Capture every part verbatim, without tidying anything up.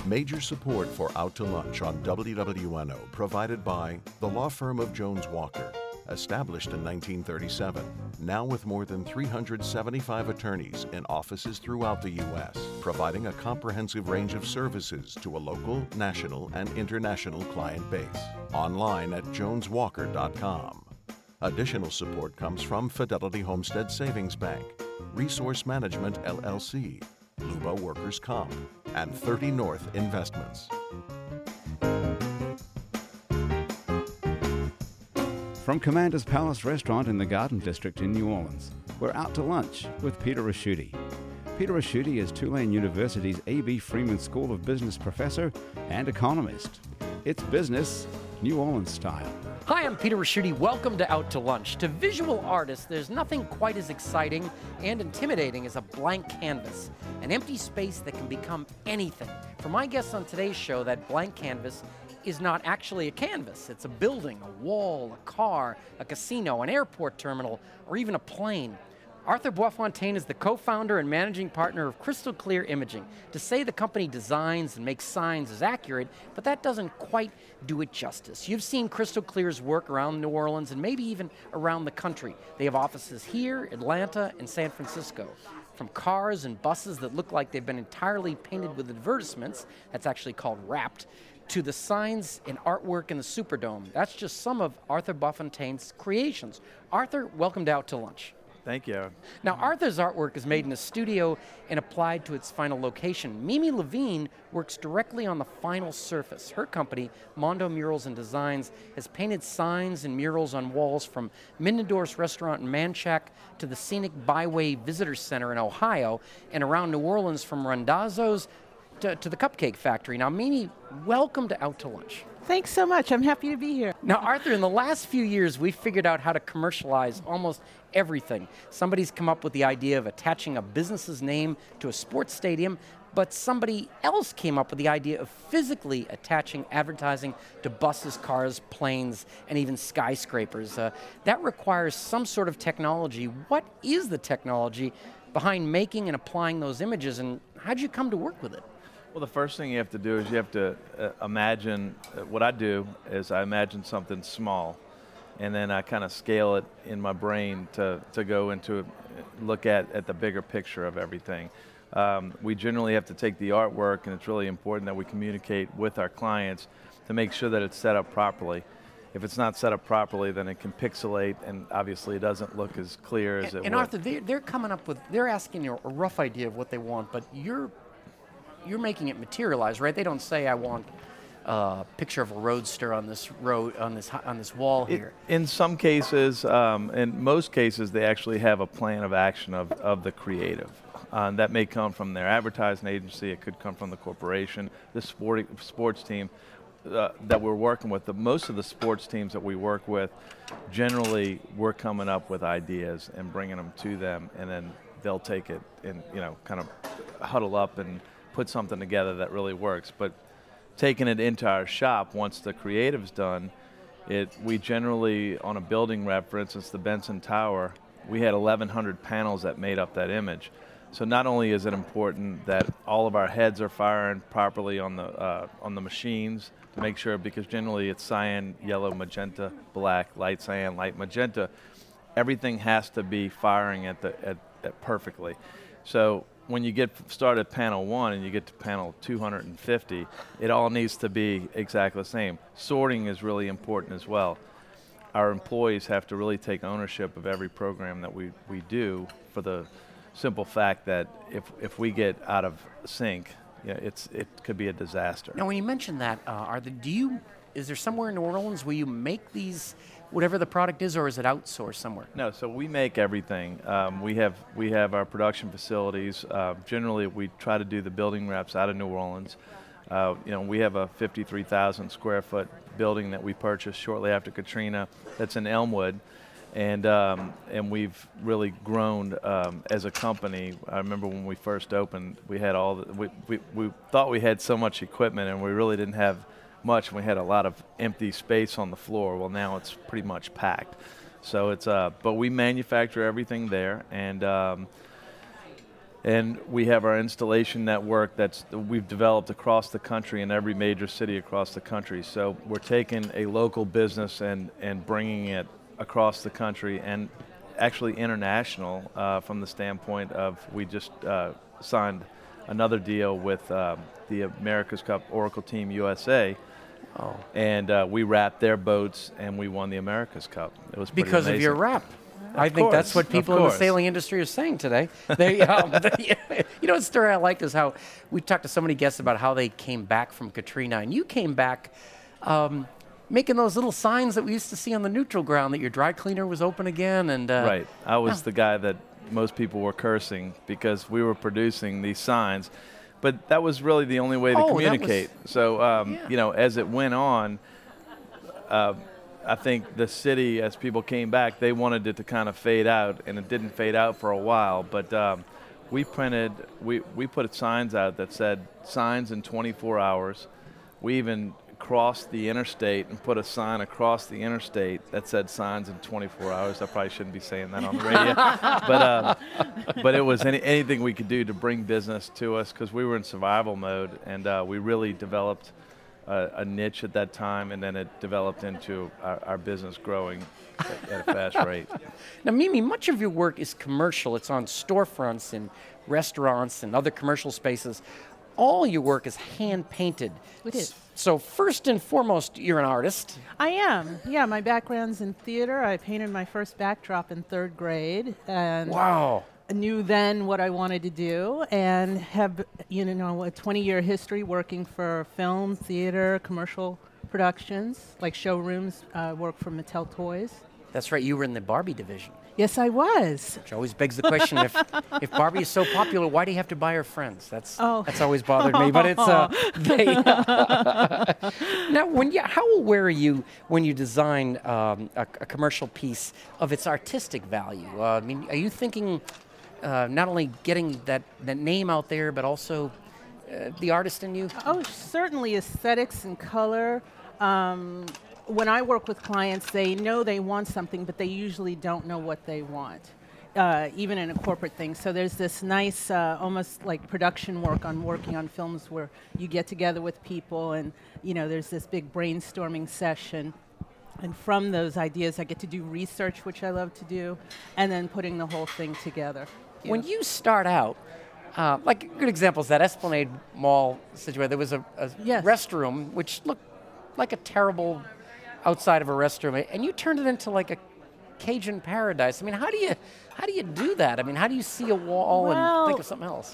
Major support for Out to Lunch on W W N O provided by the law firm of Jones Walker, established in nineteen thirty-seven, now with more than three hundred seventy-five attorneys in offices throughout the U S, providing a comprehensive range of services to a local, national, and international client base. Online at jones walker dot com. Additional support comes from Fidelity Homestead Savings Bank, Resource Management L L C, Luba Workers' Comp, and thirty North Investments. From Commander's Palace Restaurant in the Garden District in New Orleans, we're out to lunch with Peter Ricchiuti. Peter Ricchiuti is Tulane University's A B Freeman School of Business professor and economist. It's business, New Orleans style. Hi, I'm Peter Ricchiuti. Welcome to Out to Lunch. To visual artists, there's nothing quite as exciting and intimidating as a blank canvas, an empty space that can become anything. For my guests on today's show, that blank canvas is not actually a canvas. It's a building, a wall, a car, a casino, an airport terminal, or even a plane. Arthur Boisfontaine is the co-founder and managing partner of Crystal Clear Imaging. To say the company designs and makes signs is accurate, but that doesn't quite do it justice. You've seen Crystal Clear's work around New Orleans and maybe even around the country. They have offices here, Atlanta, and San Francisco. From cars and buses that look like they've been entirely painted with advertisements, that's actually called wrapped, to the signs and artwork in the Superdome. That's just some of Arthur Boisfontaine's creations. Arthur, welcome to Out to Lunch. Thank you. Now, Arthur's artwork is made in a studio and applied to its final location. Mimi Levine works directly on the final surface. Her company, Mondo Murals and Designs, has painted signs and murals on walls from Mindendorf's restaurant in Manchac to the scenic Byway Visitor Center in Ohio, and around New Orleans from Randazzo's to, to the Cupcake Factory. Now, Mimi, welcome to Out to Lunch. Thanks so much. I'm happy to be here. Now, Arthur, in the last few years, we've figured out how to commercialize almost everything. Somebody's come up with the idea of attaching a business's name to a sports stadium, but somebody else came up with the idea of physically attaching advertising to buses, cars, planes, and even skyscrapers. Uh, that requires some sort of technology. What is the technology behind making and applying those images, and how did you come to work with it? Well, the first thing you have to do is you have to uh, imagine, uh, what I do is I imagine something small, and then I kind of scale it in my brain to, to go into, look at, at the bigger picture of everything. Um, we generally have to take the artwork, and it's really important that we communicate with our clients to make sure that it's set up properly. If it's not set up properly, then it can pixelate, and obviously it doesn't look as clear as and, it and would. Arthur, they're, they're coming up with, they're asking you a rough idea of what they want, but you're you're making it materialize, right? They don't say, I want a picture of a roadster on this road, on this on this wall here. It, in some cases, um, in most cases, they actually have a plan of action of, of the creative. Uh, that may come from their advertising agency, it could come from the corporation, the sport, sports team uh, that we're working with. The, most of the sports teams that we work with, generally we're coming up with ideas and bringing them to them, and then they'll take it and, you know, kind of huddle up and put something together that really works. But taking it into our shop, once the creative's done, it we generally, on a building rep, for instance, the Benson Tower, we had eleven hundred panels that made up that image. So not only is it important that all of our heads are firing properly on the uh, on the machines to make sure, because generally it's cyan, yellow, magenta, black, light cyan, light magenta, everything has to be firing at the at, at perfectly. So when you get started at panel one and you get to panel two hundred fifty, it all needs to be exactly the same. Sorting is really important as well. Our employees have to really take ownership of every program that we, we do, for the simple fact that if if we get out of sync, yeah, it's it could be a disaster. Now, when you mentioned that, uh, are the do you is there somewhere in New Orleans where you make these, whatever the product is, or is it outsourced somewhere? No, so we make everything. Um, we have we have our production facilities. Uh, generally, we try to do the building reps out of New Orleans. Uh, you know, we have a fifty-three thousand square foot building that we purchased shortly after Katrina. That's in Elmwood, and um, and we've really grown um, as a company. I remember when we first opened, we had all the, we, we we thought we had so much equipment, and we really didn't have much. We had a lot of empty space on the floor. Well, now it's pretty much packed. So it's uh, but we manufacture everything there, and um, And we have our installation network that's we've developed across the country in every major city across the country. So we're taking a local business and, and bringing it across the country and actually international uh, from the standpoint of we just uh, signed another deal with uh, the America's Cup Oracle Team U S A. Oh. And uh, we wrapped their boats and we won the America's Cup. It was pretty because amazing. of your wrap. Of I think course, that's what people of in the course. sailing industry are saying today. They, um, they, you know, a story I like is how we talked to so many guests about how they came back from Katrina, and you came back um, making those little signs that we used to see on the neutral ground that your dry cleaner was open again. And uh, right, I was yeah. the guy that most people were cursing because we were producing these signs, but that was really the only way to Oh, that communicate. was- so, um, Yeah. you know, as it went on, uh, I think the city, as people came back, they wanted it to kind of fade out, and it didn't fade out for a while. But um, we printed, we, we put signs out that said signs in twenty-four hours. We even crossed the interstate and put a sign across the interstate that said signs in twenty-four hours. I probably shouldn't be saying that on the radio. but uh, but it was any, anything we could do to bring business to us because we were in survival mode, and uh, we really developed A, a niche at that time, and then it developed into our, our business growing at, at a fast rate. Now, Mimi, much of your work is commercial. It's on storefronts and restaurants and other commercial spaces. All your work is hand-painted. It is. So first and foremost, you're an artist. I am. Yeah, my background's in theater. I painted my first backdrop in third grade, and Wow. I knew then what I wanted to do, and have you know a twenty-year history working for film, theater, commercial productions, like showrooms. Uh, work for Mattel Toys. That's right, you were in the Barbie division, Yes, I was. which always begs the question, if if Barbie is so popular, why do you have to buy her friends? That's Oh. that's always bothered me, but it's uh, they Now, when you, how aware are you when you design um, a, a commercial piece of its artistic value? Uh, I mean, are you thinking uh, not only getting that, that name out there, but also uh, the artist in you? Oh, certainly aesthetics and color. Um, when I work with clients, they know they want something, but they usually don't know what they want, uh, even in a corporate thing. So there's this nice, uh, almost like production work on working on films where you get together with people and, you know, there's this big brainstorming session. And from those ideas, I get to do research, which I love to do, and then putting the whole thing together. you When know. you start out, uh, like a good example is that Esplanade Mall situation. There was a, a Yes. restroom which looked like a terrible outside of a restroom, and you turned it into like a Cajun paradise. I mean, how do you how do you do that? I mean, how do you see a wall and think Well, of something else?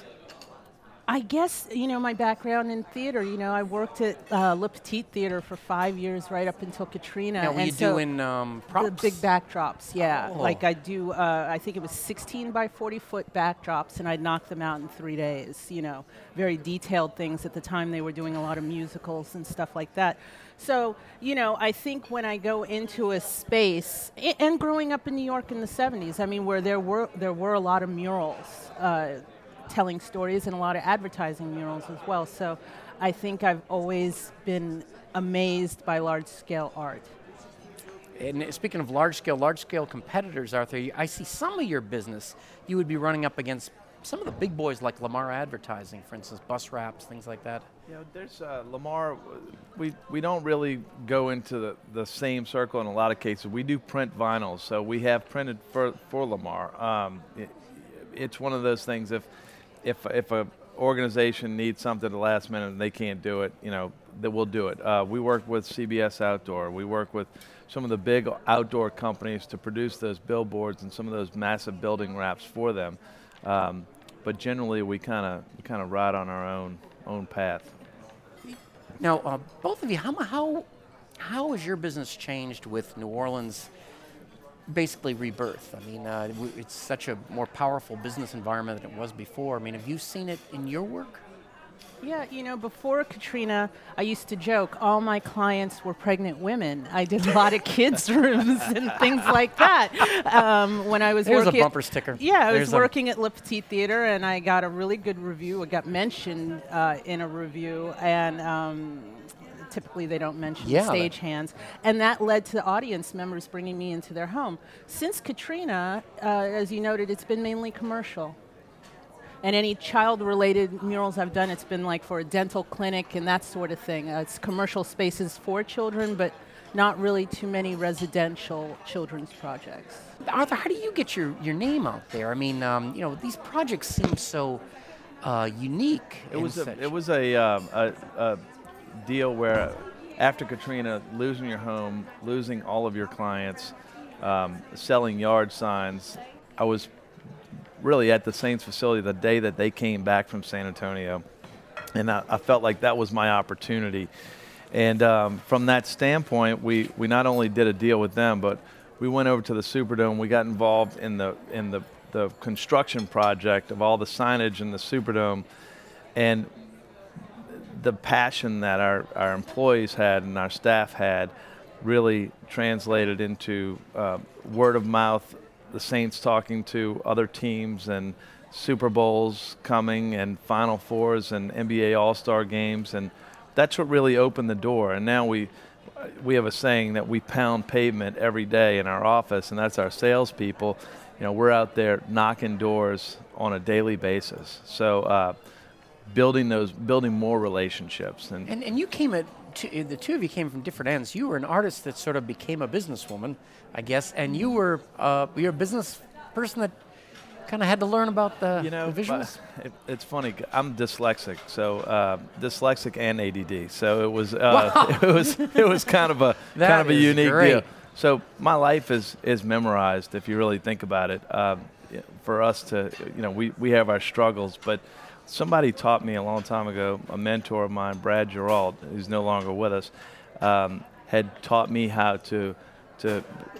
I guess, you know, my background in theater, you know, I worked at uh, Le Petit Theater for five years right up until Katrina. Now, were and you so doing um, props? the big backdrops, yeah. Oh. Like I do, uh, I think it was sixteen by forty foot backdrops, and I'd knock them out in three days, you know, very detailed things. At the time, they were doing a lot of musicals and stuff like that. So, you know, I think when I go into a space, a- and growing up in New York in the seventies, I mean, where there were there were a lot of murals, uh, telling stories, and a lot of advertising murals as well. So I think I've always been amazed by large-scale art. And speaking of large scale, large scale competitors, Arthur, you- I see some of your business you would be running up against some of the big boys like Lamar Advertising, for instance, bus wraps, things like that. You know, there's uh, Lamar. We we don't really go into the, the same circle in a lot of cases. We do print vinyls, so we have printed for for Lamar. Um, it, it's one of those things. If if if a organization needs something at the last minute and they can't do it, you know, that we'll do it. Uh, we work with C B S Outdoor. We work with some of the big outdoor companies to produce those billboards and some of those massive building wraps for them. Um, but generally, we kind of we kind of ride on our own own path. Now, uh, both of you, how how how has your business changed with New Orleans? Basically rebirth. I mean, uh, w- it's such a more powerful business environment than it was before. I mean, have you seen it in your work? Yeah, you know, before Katrina, I used to joke all my clients were pregnant women. I did a lot of kids' rooms and things like that. Um, when I was There's a working, bumper sticker. Yeah, I There's was a- working at Le Petit Theater, and I got a really good review. I got mentioned uh, in a review, and um, typically they don't mention Yeah, stagehands, and that led to audience members bringing me into their home. Since Katrina, uh, as you noted, it's been mainly commercial. And any child-related murals I've done, it's been like for a dental clinic and that sort of thing. Uh, it's commercial spaces for children, but not really too many residential children's projects. Arthur, how do you get your, your name out there? I mean, um, you know, these projects seem so uh, unique. It was a, it was a, um, a, a deal where after Katrina, losing your home, losing all of your clients, um, selling yard signs, I was really at the Saints facility the day that they came back from San Antonio. And I, I felt like that was my opportunity. And um, from that standpoint, we, we not only did a deal with them, but we went over to the Superdome. We got involved in the in the, the construction project of all the signage in the Superdome. And the passion that our, our employees had and our staff had really translated into uh, word of mouth, the Saints talking to other teams and Super Bowls coming and Final Fours and N B A All-Star games, and that's what really opened the door. And now we we have a saying that we pound pavement every day in our office, and that's our salespeople. You know, we're out there knocking doors on a daily basis. So uh, building those, building more relationships. And and, and you came at two, the two of you came from different ends. You were an artist that sort of became a businesswoman, I guess, and you were uh, you're a business person that kind of had to learn about the, you know, the visuals. It, it's funny. I'm dyslexic, so uh, dyslexic and A D D. So it was uh, wow. it was it was kind of a that kind of a unique great. deal. So my life is is memorized if you really think about it. Um, for us to, you know, we we have our struggles, but somebody taught me a long time ago. A mentor of mine, Brad Gerald, who's no longer with us, um, had taught me how to to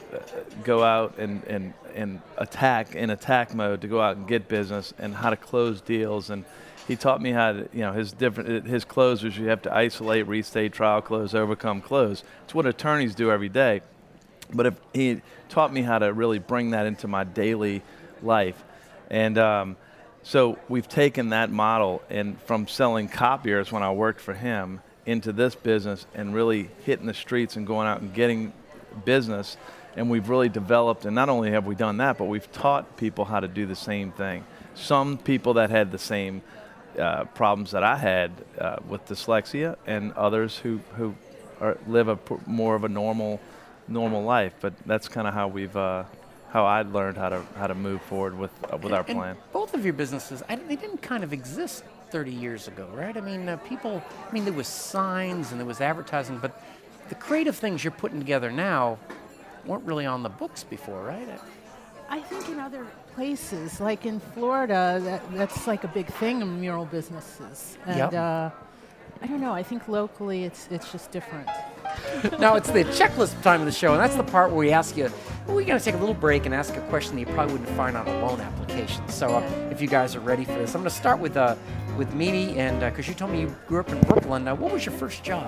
go out and, and, and attack in attack mode, to go out and get business, and how to close deals. And he taught me how to, you know, his different his closers, you have to isolate, restate, trial, close, overcome, close. It's what attorneys do every day. But if he taught me how to really bring that into my daily life. And um, so we've taken that model and from selling copiers when I worked for him into this business and really hitting the streets and going out and getting business, and we've really developed, and not only have we done that, but we've taught people how to do the same thing. Some people that had the same uh, problems that I had uh, with dyslexia, and others who who are, live a p- more of a normal normal life. But that's kind of how we've uh, how I learned how to how to move forward with uh, with and, our plan. And both of your businesses, I, they didn't kind of exist thirty years ago, right? I mean, uh, people. I mean, there was signs and there was advertising, but the creative things you're putting together now weren't really on the books before, right? I think in other places, like in Florida, that, that's like a big thing in mural businesses. And Yep. uh, I don't know, I think locally it's it's just different. Now it's the checklist time of the show, and that's the part where we ask you, well, we're going to take a little break and ask a question that you probably wouldn't find on a loan application. So uh, if you guys are ready for this, I'm going to start with uh, with Mimi, and because uh, you told me you grew up in Brooklyn, uh, what was your first job?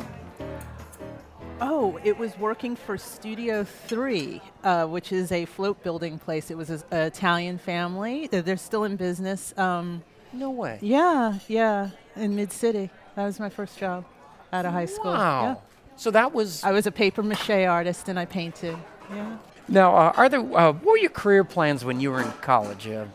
Oh, it was working for Studio three, uh, which is a float building place. It was an Italian family. They're, they're still in business. Um, No way. yeah, yeah, in Mid-City. That was my first job out of high school. Wow. Yeah. So that was... I was a paper mache artist, and I painted. Yeah. Now, uh, Arthur, uh, what were your career plans when you were in college? Uh,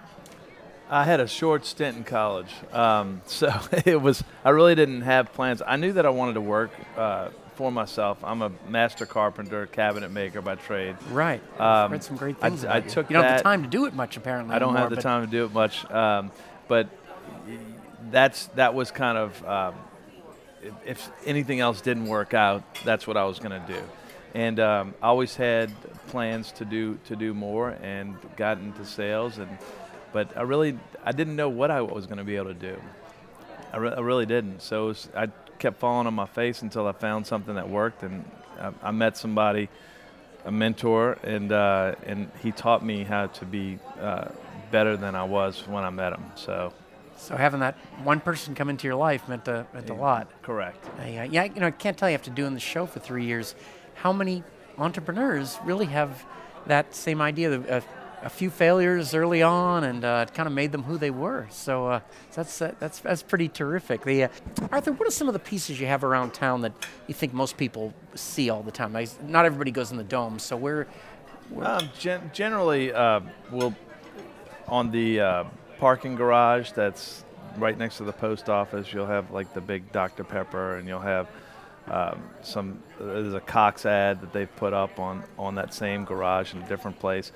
I had a short stint in college, um, so it was. I really didn't have plans. I knew that I wanted to work uh, for myself. I'm a master carpenter, cabinet maker by trade. right. Um, I've read some great I things d- about I you. took You don't have that- the time to do it much, apparently. I don't anymore, have the but- time to do it much, um, but that's that was kind of um, if, if anything else didn't work out, that's what I was going to do. And um, I always had plans to do to do more, and got into sales, and but I really I didn't know what I was going to be able to do. I, re- I really didn't. So it was, I kept falling on my face until I found something that worked, and I, I met somebody, a mentor, and uh, and he taught me how to be uh, better than I was when I met him. So. So having that one person come into your life meant a, meant a lot. Correct. I, uh, yeah, you know, I can't tell you after doing the show for three years how many entrepreneurs really have that same idea. Of, uh, a few failures early on, and uh, it kind of made them who they were. So uh, that's uh, that's that's pretty terrific. The, uh, Arthur, what are some of the pieces you have around town that you think most people see all the time? I, not everybody goes in the Dome, so where? where Um, gen- generally, uh, we'll on the uh, parking garage that's right next to the post office. You'll have like the big Doctor Pepper, and you'll have um, some, there's a Cox ad that they've put up on, on that same garage in a different place.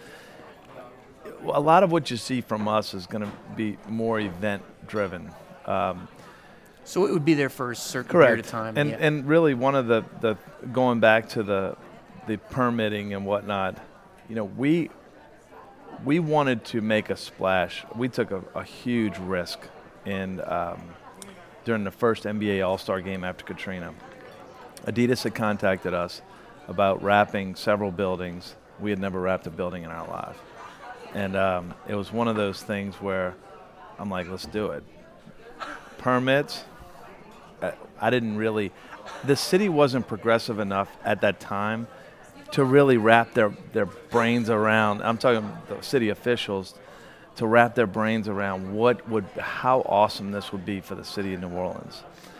A lot of what you see from us is going to be more event driven. Um, So it would be there for a certain Correct. period of time. And yeah. and really one of the, the going back to the the permitting and whatnot, you know, we we wanted to make a splash. We took a, a huge risk in um, during the first N B A All-Star game after Katrina. Adidas had contacted us about wrapping several buildings. We had never wrapped a building in our life. And um, it was one of those things where I'm like, let's do it. Permits, I didn't really, the city wasn't progressive enough at that time to really wrap their, their brains around, I'm talking the city officials, to wrap their brains around what would, how awesome this would be for the city of New Orleans.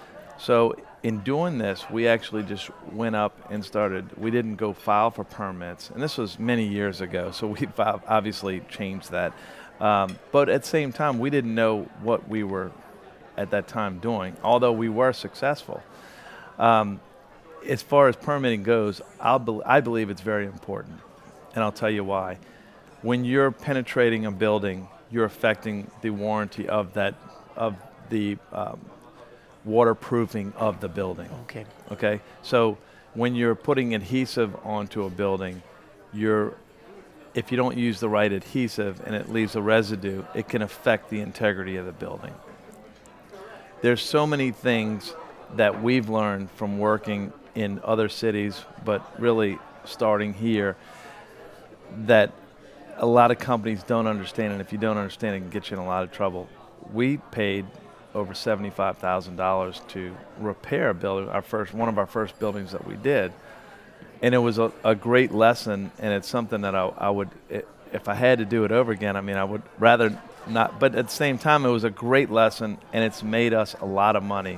So in doing this, we actually just went up and started, we didn't go file for permits, and this was many years ago, so we obviously changed that. Um, but at the same time, we didn't know what we were at that time doing, although we were successful. Um, as far as permitting goes, I'll be, I believe it's very important, and I'll tell you why. When you're penetrating a building, you're affecting the warranty of that, of the um, waterproofing of the building. Okay. Okay. So when you're putting adhesive onto a building, you're, if you don't use the right adhesive and it leaves a residue, it can affect the integrity of the building. There's so many things that we've learned from working in other cities, but really starting here, that a lot of companies don't understand, and if you don't understand, it can get you in a lot of trouble. We paid over seventy-five thousand dollars to repair a building, our first, one of our first buildings that we did, and it was a, a great lesson, and it's something that I, I would, it, if I had to do it over again, I mean, I would rather not, but at the same time, it was a great lesson, and it's made us a lot of money.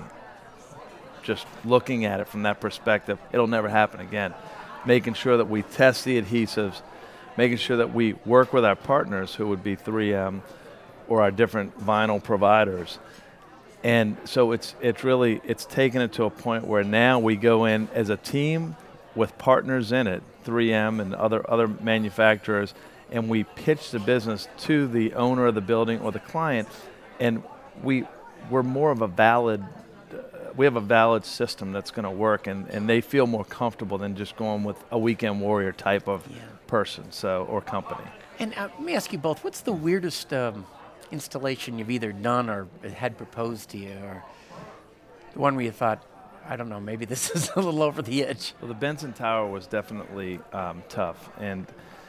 Just looking at it from that perspective, it'll never happen again. Making sure that we test the adhesives, making sure that we work with our partners, who would be three M or our different vinyl providers. And so it's it's really, it's taken it to a point where now we go in as a team with partners in it, three M and other other manufacturers, and we pitch the business to the owner of the building or the client, and we, we're more of a valid, uh, we have a valid system that's going to work, and, and they feel more comfortable than just going with a weekend warrior type of yeah. person, so, or company. And uh, let me ask you both, what's the weirdest um, installation you've either done or had proposed to you, or the one where you thought, I don't know, maybe this is a little over the edge? Well, the Benson Tower was definitely um, tough, and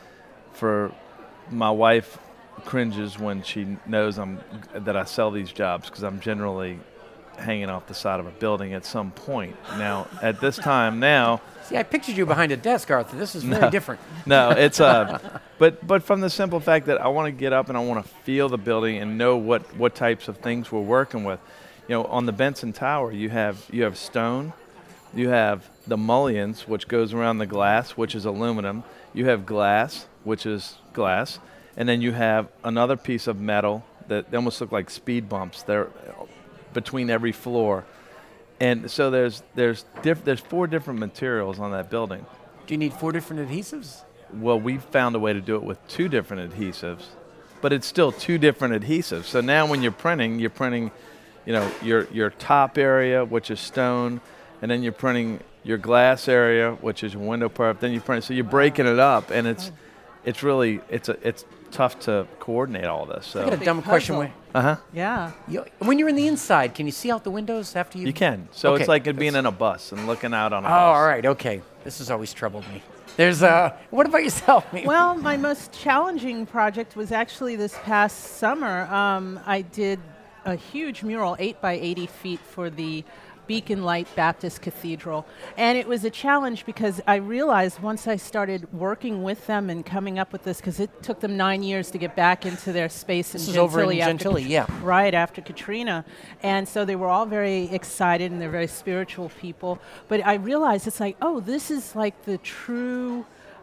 for my wife cringes when she knows I'm that I sell these jobs, because I'm generally hanging off the side of a building at some point. Now, at this time now, see, I pictured you behind a desk, Arthur. This is very no, different. No, it's uh, but but from the simple fact that I want to get up and I want to feel the building and know what what types of things we're working with. You know, on the Benson Tower, you have you have stone, you have the mullions, which goes around the glass, which is aluminum. You have glass, which is glass, and then you have another piece of metal that they almost look like speed bumps. They're between every floor, and so there's there's diff- there's four different materials on that building. Do you need four different adhesives? Well, we found a way to do it with two different adhesives, but it's still two different adhesives. So now when you're printing, you're printing, you know, your your top area, which is stone, and then you're printing your glass area, which is your window perf. Then you print, so you're breaking it up, and it's it's really it's a it's tough to coordinate all this. So I got a dumb question. When, uh-huh. Yeah. You, when you're in the inside, can you see out the windows after you? You can. So okay. it's like it being in a bus and looking out on a oh, bus. Oh, all right. Okay. This has always troubled me. There's uh what about yourself? Well, my most challenging project was actually this past summer. Um, I did a huge mural, eight by eighty feet, for the Beacon Light Baptist Cathedral. And it was a challenge because I realized once I started working with them and coming up with this, because it took them nine years to get back into their space this in is Gentilly. over in after Gentilly, Kat- yeah. Right after Katrina. And so they were all very excited, and they're very spiritual people. But I realized it's like, oh, this is like the true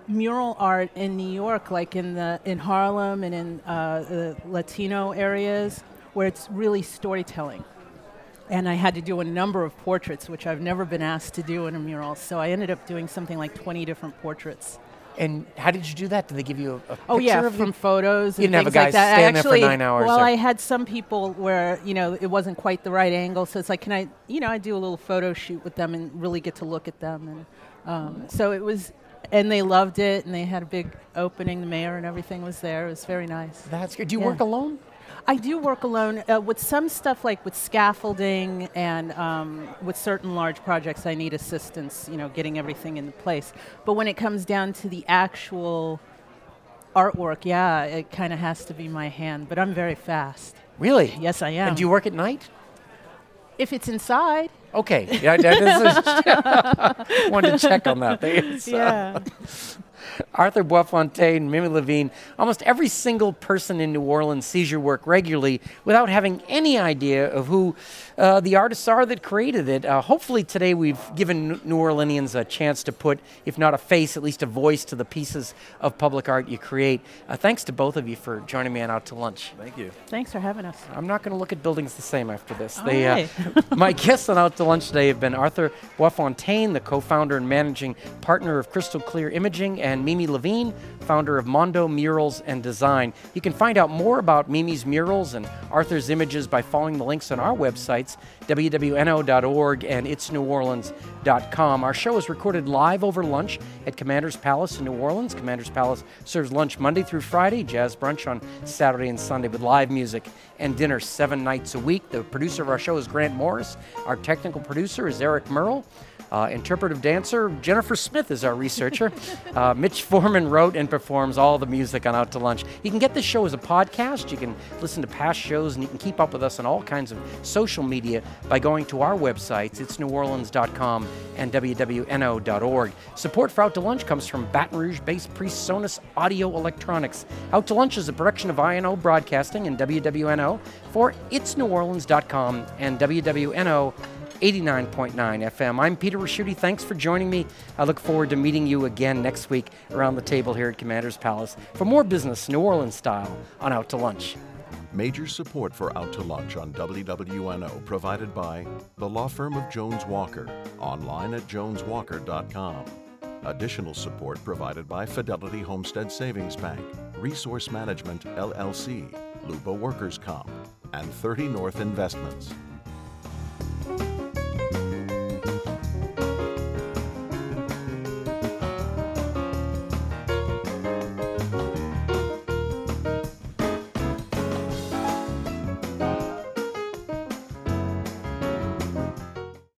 mural art in New York, like in the in Harlem and in uh, the Latino areas, where it's really storytelling. And I had to do a number of portraits, which I've never been asked to do in a mural. So I ended up doing something like twenty different portraits. And how did you do that? Did they give you a, a oh picture yeah, of from the photos You and didn't have a things guy like that. stand I actually, there for nine hours. Well, or I had some people where you know it wasn't quite the right angle, so it's like, can I, you know, I do a little photo shoot with them and really get to look at them, and um, so it was, and they loved it, and they had a big opening. The mayor and everything was there. It was very nice. That's good. Do you Yeah. work alone? I do work alone uh, with some stuff, like with scaffolding and um, with certain large projects. I need assistance, you know, getting everything into place. But when it comes down to the actual artwork, yeah, it kind of has to be my hand. But I'm very fast. Really? Yes, I am. And do you work at night? If it's inside. Okay. Yeah, that is wanted to check on that. It's, uh, Yeah. Arthur Boisfontaine, Mimi Levine, almost every single person in New Orleans sees your work regularly without having any idea of who uh, the artists are that created it. Uh, hopefully today we've given New Orleanians a chance to put, if not a face, at least a voice to the pieces of public art you create. Uh, thanks to both of you for joining me on Out to Lunch. Thank you. Thanks for having us. I'm not going to look at buildings the same after this. All They, right. uh, my guests on Out to Lunch today have been Arthur Boisfontaine, the co-founder and managing partner of Crystal Clear Imaging, and Mimi Levine, founder of Mondo Murals and Design. You can find out more about Mimi's murals and Arthur's images by following the links on our websites, W W N O dot org and its new orleans dot com. Our show is recorded live over lunch at Commander's Palace in New Orleans. Commander's Palace serves lunch Monday through Friday, jazz brunch on Saturday and Sunday with live music and dinner seven nights a week. The producer of our show is Grant Morris. Our technical producer is Eric Merle. Uh, interpretive dancer, Jennifer Smith is our researcher. uh, Mitch Foreman wrote and performs all the music on Out to Lunch. You can get this show as a podcast. You can listen to past shows, and you can keep up with us on all kinds of social media by going to our websites, its new orleans dot com and W W N O dot org. Support for Out to Lunch comes from Baton Rouge-based PreSonus Audio Electronics. Out to Lunch is a production of I N O Broadcasting and W W N O for its new orleans dot com and W W N O eighty-nine point nine F M. I'm Peter Raschuti. Thanks for joining me. I look forward to meeting you again next week around the table here at Commander's Palace for more business New Orleans style on Out to Lunch. Major support for Out to Lunch on W W N O provided by the law firm of Jones Walker, online at jones walker dot com. Additional support provided by Fidelity Homestead Savings Bank, Resource Management, L L C, Luba Workers' Comp, and thirty North Investments.